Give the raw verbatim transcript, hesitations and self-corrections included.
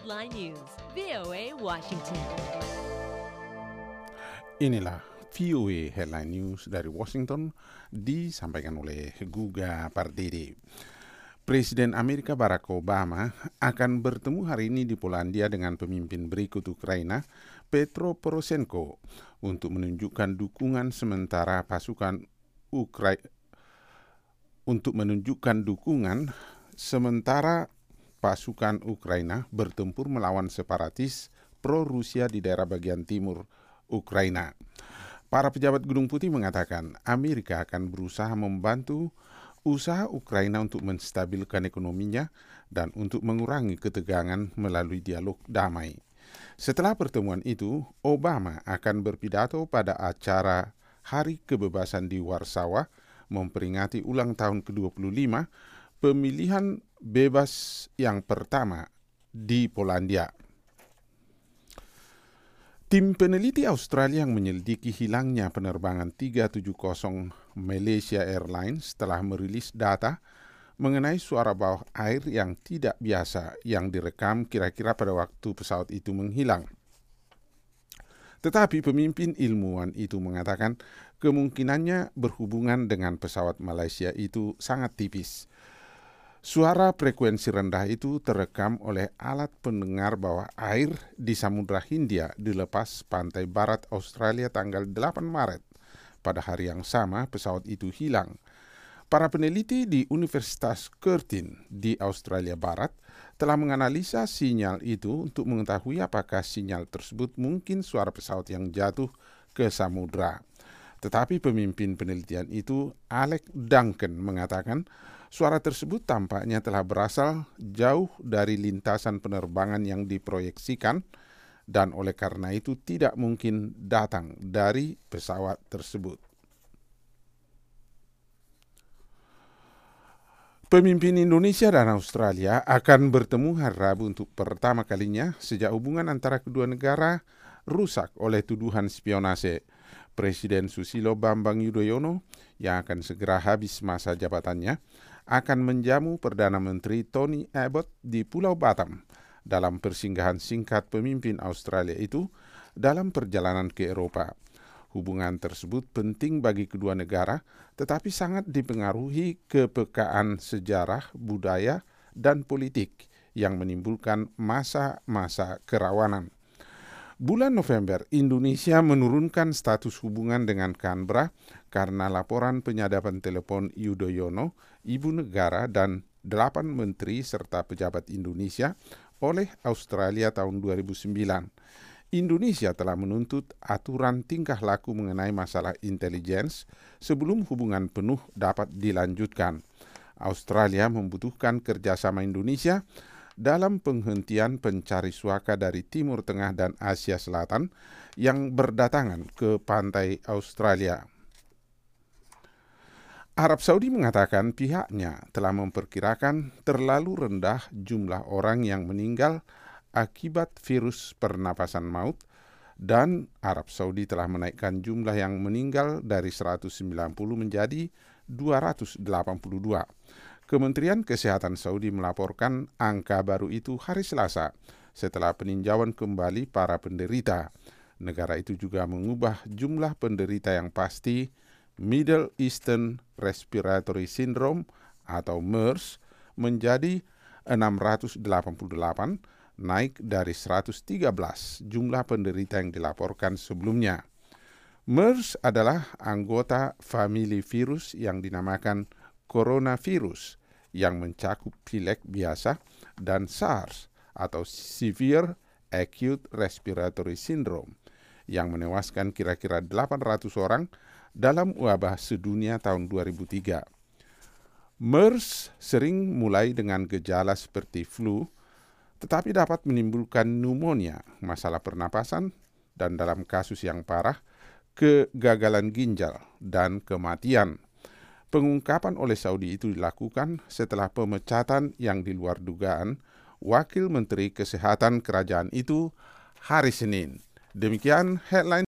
Headline News, V O A Washington. Inilah V O A Headline News dari Washington, disampaikan oleh Guga Pardede. Presiden Amerika Barack Obama akan bertemu hari ini di Polandia dengan pemimpin berikut Ukraina, Petro Poroshenko, untuk menunjukkan dukungan sementara pasukan Ukraina untuk menunjukkan dukungan sementara pasukan Ukraina bertempur melawan separatis pro-Rusia di daerah bagian timur Ukraina. Para pejabat Gedung Putih mengatakan Amerika akan berusaha membantu usaha Ukraina untuk menstabilkan ekonominya dan untuk mengurangi ketegangan melalui dialog damai. Setelah pertemuan itu, Obama akan berpidato pada acara Hari Kebebasan di Warsawa, memperingati ulang tahun ke dua puluh lima pemilihan bebas yang pertama di Polandia. Tim peneliti Australia yang menyelidiki hilangnya penerbangan tiga tujuh nol Malaysia Airlines telah merilis data mengenai suara bawah air yang tidak biasa yang direkam kira-kira pada waktu pesawat itu menghilang. Tetapi pemimpin ilmuwan itu mengatakan kemungkinannya berhubungan dengan pesawat Malaysia itu sangat tipis. Suara frekuensi rendah itu terekam oleh alat pendengar bawah air di Samudra Hindia di lepas pantai barat Australia tanggal delapan Maret. Pada hari yang sama pesawat itu hilang. Para peneliti di Universitas Curtin di Australia Barat telah menganalisa sinyal itu untuk mengetahui apakah sinyal tersebut mungkin suara pesawat yang jatuh ke samudra. Tetapi pemimpin penelitian itu, Alec Duncan, mengatakan suara tersebut tampaknya telah berasal jauh dari lintasan penerbangan yang diproyeksikan dan oleh karena itu tidak mungkin datang dari pesawat tersebut. Pemimpin Indonesia dan Australia akan bertemu hari Rabu untuk pertama kalinya sejak hubungan antara kedua negara rusak oleh tuduhan spionase. Presiden Susilo Bambang Yudhoyono yang akan segera habis masa jabatannya akan menjamu Perdana Menteri Tony Abbott di Pulau Batam dalam persinggahan singkat pemimpin Australia itu dalam perjalanan ke Eropa. Hubungan tersebut penting bagi kedua negara, tetapi sangat dipengaruhi kepekaan sejarah, budaya, dan politik yang menimbulkan masa-masa kerawanan. Bulan November, Indonesia menurunkan status hubungan dengan Canberra karena laporan penyadapan telepon Yudhoyono, ibu negara, dan delapan menteri serta pejabat Indonesia oleh Australia tahun dua ribu sembilan. Indonesia telah menuntut aturan tingkah laku mengenai masalah intelligence sebelum hubungan penuh dapat dilanjutkan. Australia membutuhkan kerjasama Indonesia dalam penghentian pencari suaka dari Timur Tengah dan Asia Selatan yang berdatangan ke pantai Australia. Arab Saudi mengatakan pihaknya telah memperkirakan terlalu rendah jumlah orang yang meninggal akibat virus pernapasan maut dan Arab Saudi telah menaikkan jumlah yang meninggal dari seratus sembilan puluh menjadi dua ratus delapan puluh dua. Kementerian Kesehatan Saudi melaporkan angka baru itu hari Selasa setelah peninjauan kembali para penderita. Negara itu juga mengubah jumlah penderita yang pasti Middle Eastern Respiratory Syndrome atau MERS menjadi enam ratus delapan puluh delapan, naik dari seratus tiga belas jumlah penderita yang dilaporkan sebelumnya. MERS adalah anggota famili virus yang dinamakan coronavirus yang mencakup pilek biasa dan SARS atau Severe Acute Respiratory Syndrome yang menewaskan kira-kira delapan ratus orang dalam wabah sedunia tahun dua ribu tiga. MERS sering mulai dengan gejala seperti flu, tetapi dapat menimbulkan pneumonia, masalah pernapasan, dan dalam kasus yang parah, kegagalan ginjal dan kematian. Pengungkapan oleh Saudi itu dilakukan setelah pemecatan yang di luar dugaan Wakil Menteri Kesehatan Kerajaan itu hari Senin. Demikian headline